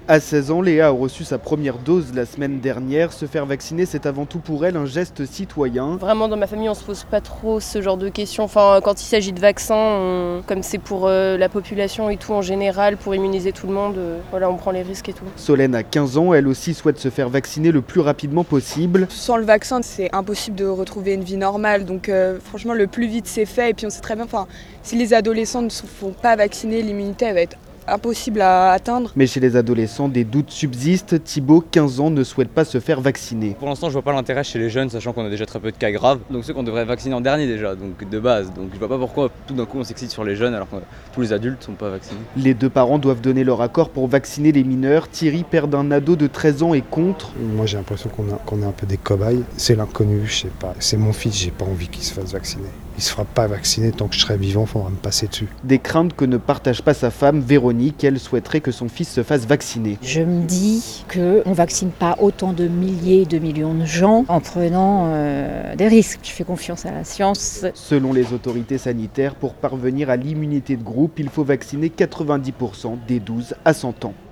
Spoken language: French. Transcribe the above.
À 16 ans, Léa a reçu sa première dose la semaine dernière. Se faire vacciner, c'est avant tout pour elle un geste citoyen. Vraiment, dans ma famille, on se pose pas trop ce genre de questions. Enfin, quand il s'agit de vaccins, comme c'est pour la population et tout en général, pour immuniser tout le monde, voilà, on prend les risques et tout. Solène a 15 ans, elle aussi souhaite se faire vacciner le plus rapidement possible. Sans le vaccin, c'est impossible de retrouver une vie normale. Donc franchement, le plus vite c'est fait. Et puis on sait très bien, si les adolescents ne se font pas vacciner, l'immunité elle va être impossible à atteindre. Mais chez les adolescents, des doutes subsistent. Thibaut, 15 ans, ne souhaite pas se faire vacciner. Pour l'instant, je vois pas l'intérêt chez les jeunes, sachant qu'on a déjà très peu de cas graves. Donc ceux qu'on devrait vacciner en dernier déjà, donc de base. Donc je vois pas pourquoi tout d'un coup on s'excite sur les jeunes alors que tous les adultes sont pas vaccinés. Les deux parents doivent donner leur accord pour vacciner les mineurs. Thierry, père d'un ado de 13 ans, est contre. Moi j'ai l'impression qu'on est un peu des cobayes. C'est l'inconnu, je sais pas. C'est mon fils, j'ai pas envie qu'il se fasse vacciner. Il se fera pas vacciner tant que je serai vivant, faudra me passer dessus. Des craintes que ne partage pas sa femme, Véronique. Elle souhaiterait que son fils se fasse vacciner. Je me dis qu'on ne vaccine pas autant de milliers, de millions de gens en prenant des risques. Je fais confiance à la science. Selon les autorités sanitaires, pour parvenir à l'immunité de groupe, il faut vacciner 90% des 12 à 100 ans.